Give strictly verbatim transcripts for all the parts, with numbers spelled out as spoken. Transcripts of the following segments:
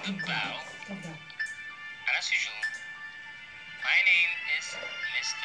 Bow. And as usual, my name is Mister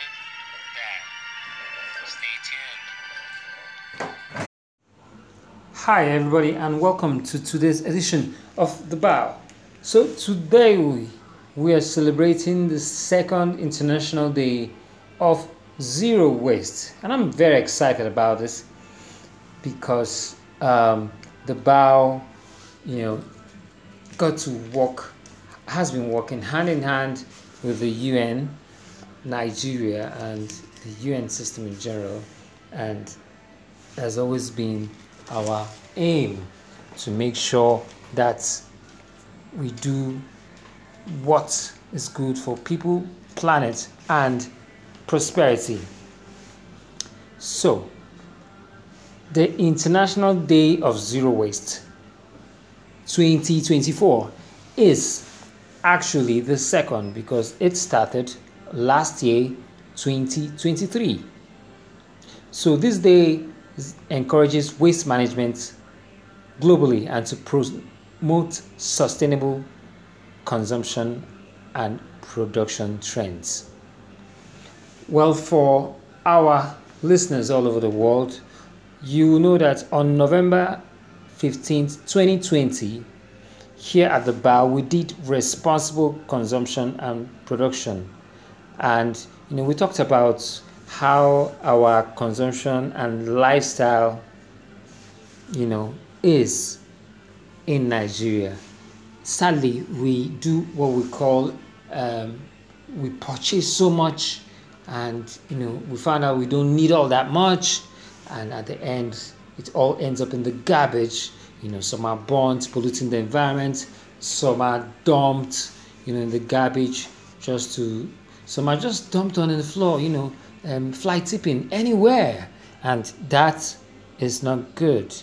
Dan. Stay tuned. Hi, everybody, and welcome to today's edition of The Bow. So, today we, we are celebrating the second International Day of Zero Waste, and I'm very excited about this because um, The Bow, you know, got to work, has been working hand in hand with the U N, Nigeria, and the U N system in general, and has always been our aim to make sure that we do what is good for people, planet, and prosperity. So, the International Day of Zero Waste twenty twenty-four is actually the second because it started last year, twenty twenty-three. So, this day encourages waste management globally and to promote sustainable consumption and production trends. Well, for our listeners all over the world, you know that on November fifteenth, twenty twenty, here at the Bow, we did responsible consumption and production. And, you know, we talked about how our consumption and lifestyle, you know, is in Nigeria. Sadly, we do what we call um, we purchase so much, and you know we find out we don't need all that much, and at the end, it all ends up in the garbage. You know, some are burnt, polluting the environment. Some are dumped, you know, in the garbage just to. Some are just dumped on the floor. You know, um, fly tipping anywhere, and that is not good.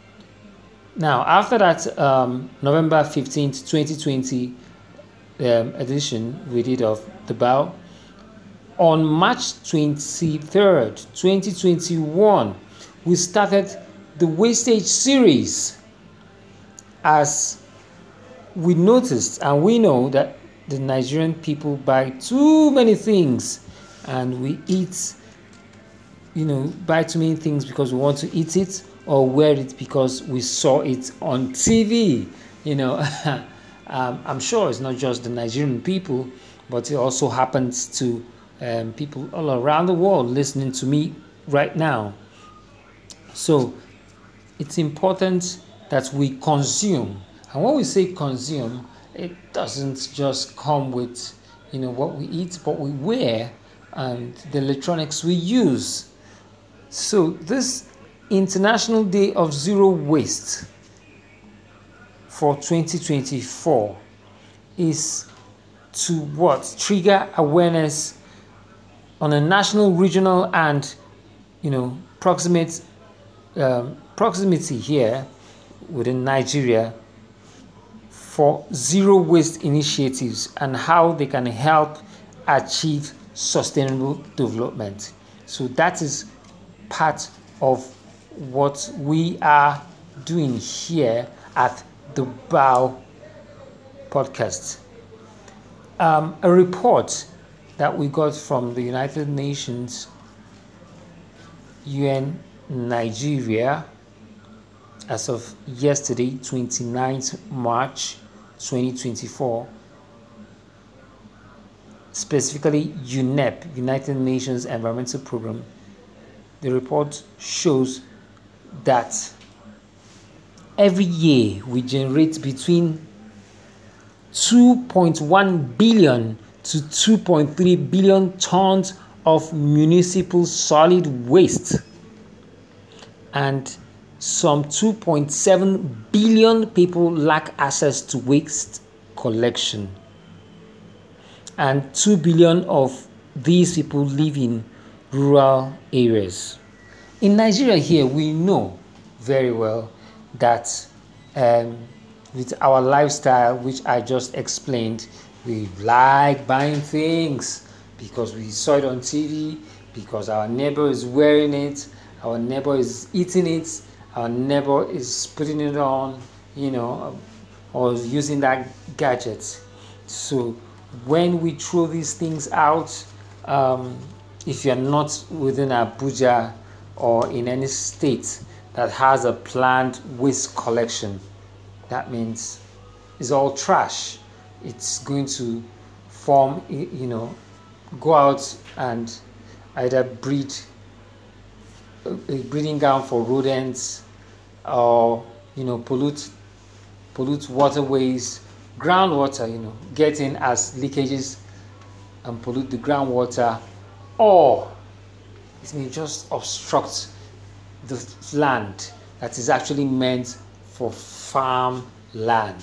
Now, after that um, November fifteenth, twenty twenty um, edition we did of The Bow, on March twenty-third, twenty twenty-one, we started the Wastage series as we noticed and we know that the Nigerian people buy too many things and we eat, you know, buy too many things because we want to eat it or wear it because we saw it on T V. You know, um, I'm sure it's not just the Nigerian people, but it also happens to um, people all around the world listening to me right now. So it's important that we consume. And when we say consume, it doesn't just come with, you know, what we eat, what we wear, and the electronics we use. So this International Day of Zero Waste for twenty twenty-four is to what? Trigger awareness on a national, regional, and you know proximate um, proximity here within Nigeria for zero waste initiatives and how they can help achieve sustainable development. So that is part of what we are doing here at the Bow podcast. Um, a report that we got from the United Nations, U N Nigeria, as of yesterday, twenty-ninth March twenty twenty-four, specifically UNEP, United Nations Environmental Programme. The report shows that every year we generate between two point one billion to two point three billion tons of municipal solid waste, and some two point seven billion people lack access to waste collection, and two billion of these people live in rural areas. In Nigeria here, we know very well that um, with our lifestyle, which I just explained, we like buying things because we saw it on T V, because our neighbor is wearing it, our neighbor is eating it, our neighbor is putting it on, you know, or using that gadget. So when we throw these things out, um, if you're not within Abuja or in any state that has a planned waste collection, that means it's all trash. It's going to form, you know, go out and either breed a breeding ground for rodents, or you know, pollute pollute waterways, groundwater, you know, get in as leakages and pollute the groundwater, or it may just obstruct the land that is actually meant for farm land.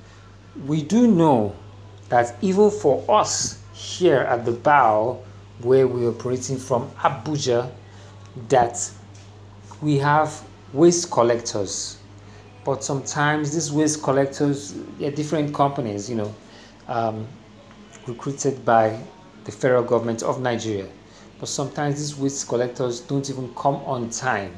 We do know that even for us here at the bow, where we're operating from Abuja, that we have waste collectors. But sometimes these waste collectors, they're different companies, you know, um, recruited by the federal government of Nigeria. But sometimes these waste collectors don't even come on time.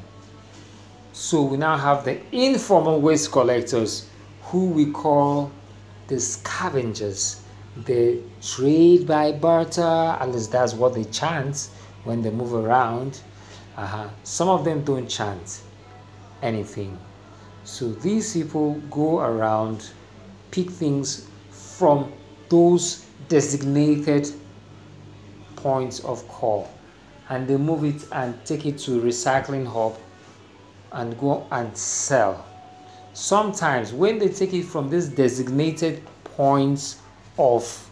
So we now have the informal waste collectors, who we call the scavengers. They trade by barter, at least that's what they chant when they move around. Uh-huh. Some of them don't chant anything. So these people go around, pick things from those designated points of call, and they move it and take it to a recycling hub and go and sell. Sometimes when they take it from these designated points of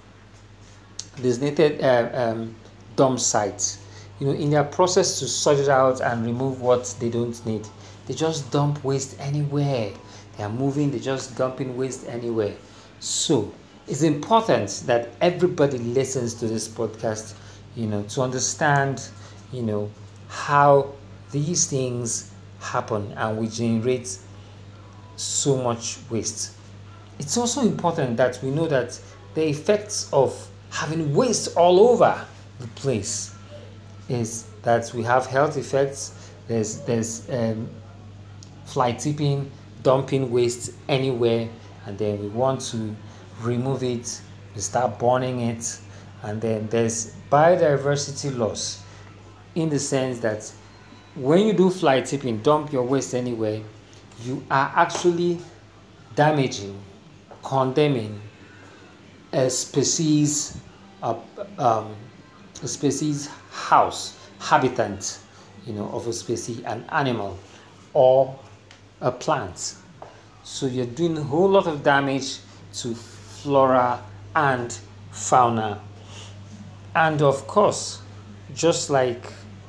designated uh, um, dump sites, you know, in their process to sort it out and remove what they don't need, they just dump waste anywhere. They are moving, they just dumping waste anywhere. So it's important that everybody listens to this podcast, you know, to understand, you know, how these things happen and we generate so much waste. It's also important that we know that the effects of having waste all over the place is that we have health effects. There's there's um, fly tipping, dumping waste anywhere, and then we want to remove it. We start burning it, and then there's biodiversity loss, in the sense that when you do fly tipping, dump your waste anywhere, you are actually damaging, condemning a species, uh, um, a species house, habitant, you know, of a species, an animal or a plant. So you're doing a whole lot of damage to flora and fauna. And of course, just like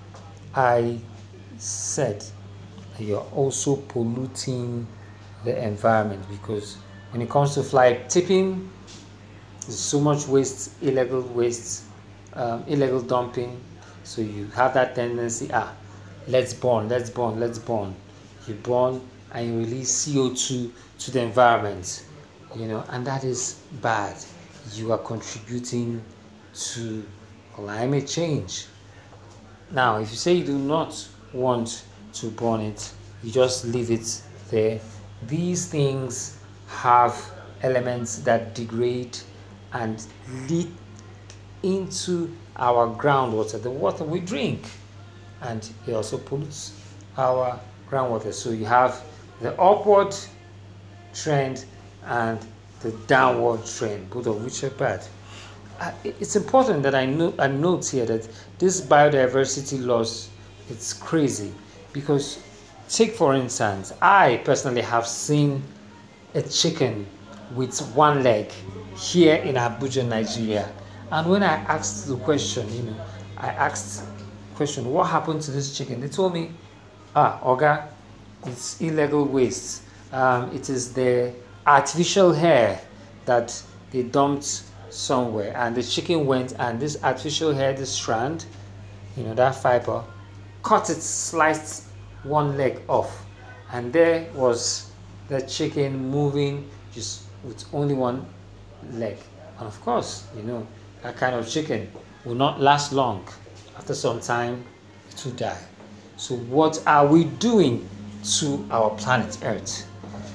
I said, you're also polluting the environment, because when it comes to fly tipping, there's so much waste, illegal waste, um, illegal dumping. So you have that tendency, ah, let's burn, let's burn, let's burn. You burn and you release C O two to the environment, you know, and that is bad. You are contributing to climate change. Now, if you say you do not want to burn it, you just leave it there. These things have elements that degrade and leak into our groundwater, the water we drink, and it also pollutes our groundwater. So you have the upward trend and the downward trend, both of which are bad. Uh, it's important that I, know, I note here that this biodiversity loss, it's crazy, because take for instance, I personally have seen a chicken with one leg here in Abuja, Nigeria. And when I asked the question, you know, I asked question, what happened to this chicken? They told me, ah, Oga, it's illegal waste. Um, it is the artificial hair that they dumped somewhere, and the chicken went, and this artificial hair, this strand, you know, that fiber, cut it, sliced one leg off, and there was the chicken moving just with only one leg. And of course, you know, that kind of chicken will not last long. After some time, it will die. So what are we doing to our planet Earth?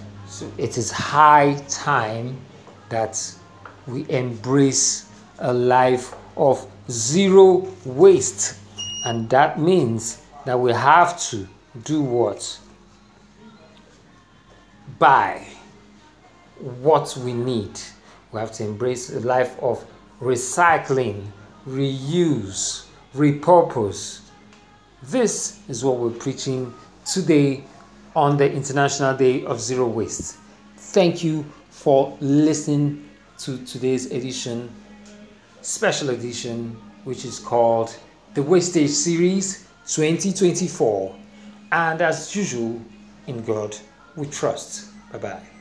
So it is high time that we embrace a life of zero waste. And that means that we have to do what? Buy what we need. We have to embrace a life of recycling, reuse, repurpose. This is what we're preaching today on the International Day of Zero Waste. Thank you for listening to today's edition, special edition, which is called the Wastage Series twenty twenty-four. And as usual, in God we trust. Bye-bye.